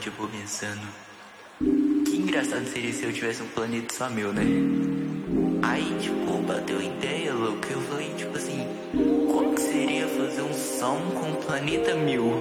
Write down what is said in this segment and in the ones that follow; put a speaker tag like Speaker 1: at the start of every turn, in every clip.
Speaker 1: tipo, pensando, que engraçado seria se eu tivesse um planeta só meu, né? Aí, tipo, bateu ideia, louco. Eu falei, tipo assim, como que seria fazer um som com um planeta mil?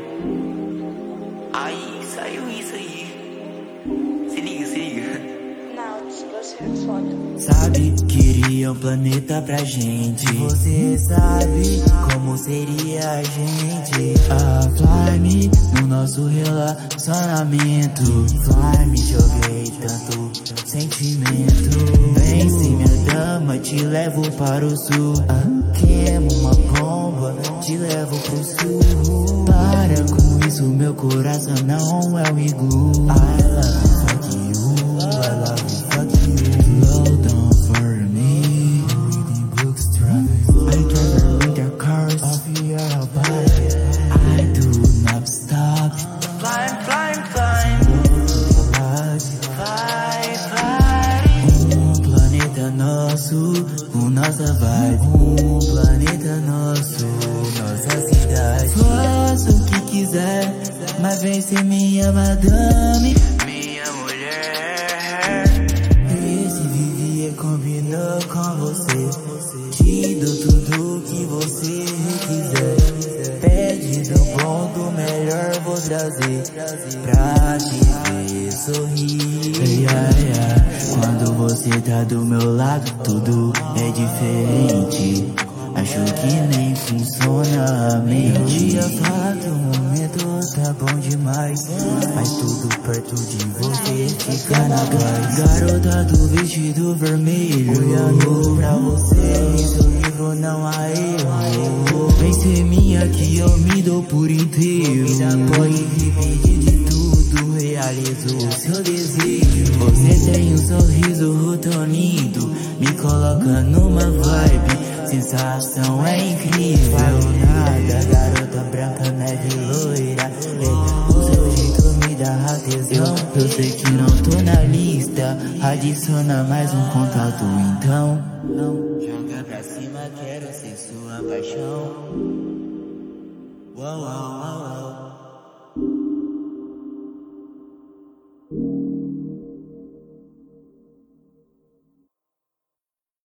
Speaker 1: Aí saiu isso aí. Se liga, se liga.
Speaker 2: Você é foda.
Speaker 3: Sabe, queria um planeta pra gente. Você sabe como seria a gente. Fly me no nosso relacionamento. Fly me, joguei tanto sentimento. Vem ser minha dama, te levo para o sul. Queimo uma bomba, te levo pro sul. Para com isso, meu coração não é um iglu. I love fuck you, I love you, fuck you. Slow down for me, reading books, driving. I drive winter cars off your body. I do not stop.
Speaker 1: Flying, flying, flying.
Speaker 3: Vai, vai. Planeta nosso, nossa vibe. Planeta nosso, nossa cidade. Faça o que quiser, mas vem ser minha madame.
Speaker 1: Minha mulher.
Speaker 3: Esse Vivier combinou com você. Te dou tudo que você quiser. Pede do bom, do melhor vou trazer. Pra te ver sorrir. Quando você tá do meu lado, tudo é diferente. Acho que nem funciona a mente. Eu ia falar que o momento tá bom demais, mas tudo perto de você fica na gás. Garota do vestido vermelho, olhando pra você, em seu livro não há erro. Vem ser minha que eu me dou por inteiro. Pode repetir de tudo, realizo o seu desejo. Você tem um sorriso tão lindo, me coloca numa vibe. Sensação é incrível. Nada, garota branca, neve loira. O seu jeito me dá tesão. Eu sei que não tô na lista. Adiciona mais um contato então. Joga pra cima, quero ser sua paixão. Uau, uau, uau, uau.